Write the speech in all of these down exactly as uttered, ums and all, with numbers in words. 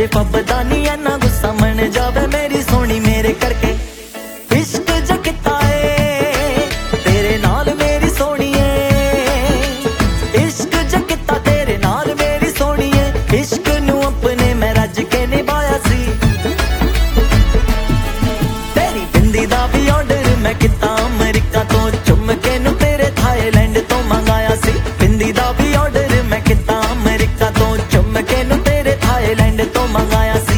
फबदा नी ऐना गुस्सा मन जावे मेरी सोनी मेरे करके इश्क जगता है तेरे नाल मेरी सोनिए इश्क जगता तेरे नाल मेरी सोनिए इश्क नू अपने मैं रज के निभाया सी तेरी बिंदी दा भी ऑर्डर मैं किता अमेरिका तो चुम के नू तेरे थाईलैंड तो मंगाया सी बिंदी दा भी ऑर्डर मैं किता अमेरिका तो चुम के नू तेरे थाईलैंड तो मंगाया सी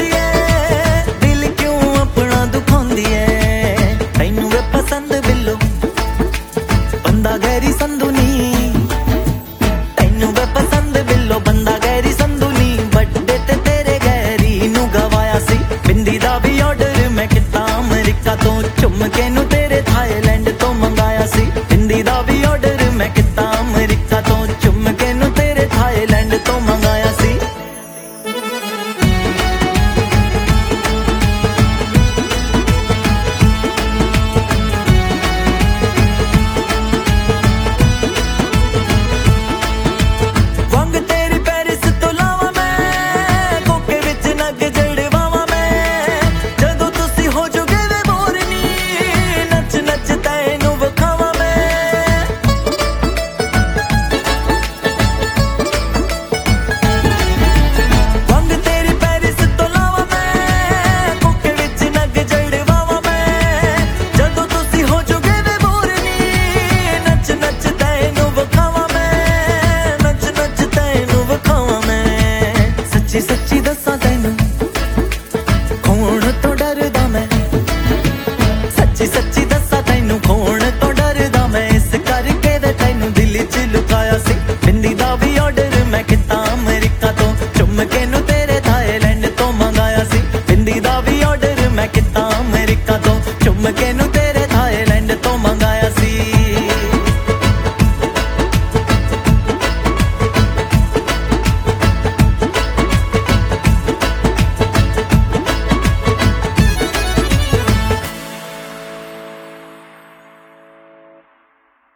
पसंद बिल्लो